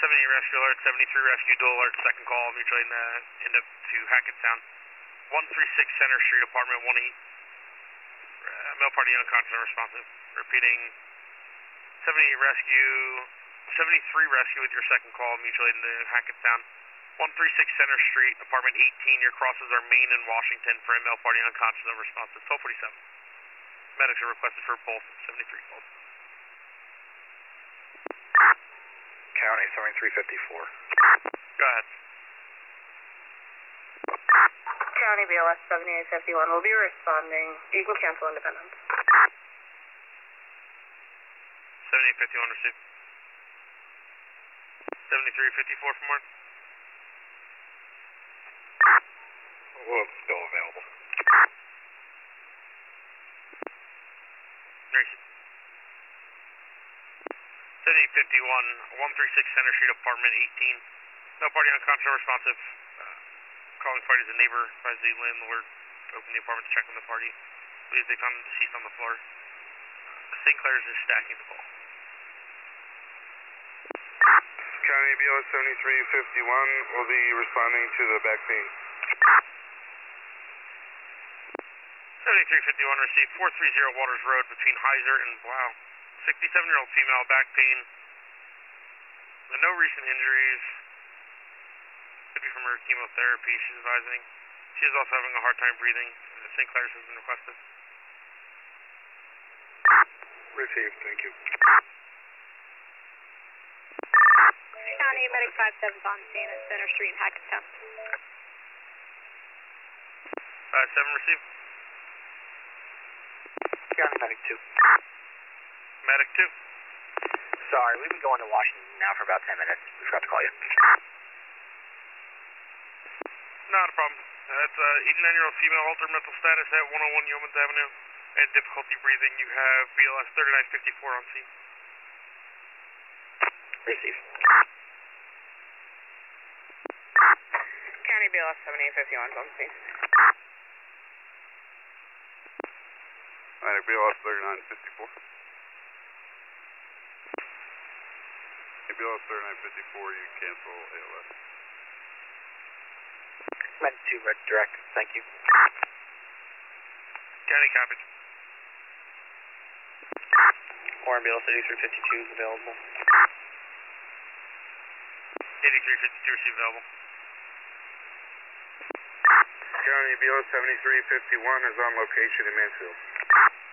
70 rescue alert, 73 rescue dual alert, second call, mutual aid into to Hackettstown. 136 Center Street, apartment 1E. Male party unconscious and responsive. Repeating, 73 rescue with your second call, mutual aid into Hackettstown. 136 Center Street, apartment 18. Your crosses are Main and Washington for a male party unconscious and responsive. 1247. Medics are requested for both 73 calls. County 7354. Go ahead. County BLS 7851 will be responding. You can cancel Independence. 7851 received. 7354 from Mark. Well, still available. Received. 7851, 136 Center Street, apartment 18. No party unconscious or responsive. Calling party is a neighbor. Advise the landlord to open the apartment to check on the party. Please they found deceased on the floor. St. Clair's is stacking the ball. County BLS 7351 will be responding to the back pain. 7351 received 430 Waters Road between Heiser and Blau. 67-year-old female, back pain. No recent injuries. Could be from her chemotherapy, she's advising. She is also having a hard time breathing. St. Clair's has been requested. Received, thank you. County Medic 57's on scene at Center Street in Hackettstown. 57 received. County Medic 2. Medic 2. Sorry, we've been going to Washington now for about 10 minutes. We forgot to call you. Not a problem. That's 89-year-old female, altered mental status at 101 Yeomans Avenue. And difficulty breathing. You have BLS 3954 on scene. Receive. County BLS 7851 is on scene. Alright, BLS 3954. BLS 3954, you cancel ALS. Medic 2, red direct. Thank you. County copied. Or BLS 8352 is available. 8352 received available. County BLS 7351 is on location in Mansfield.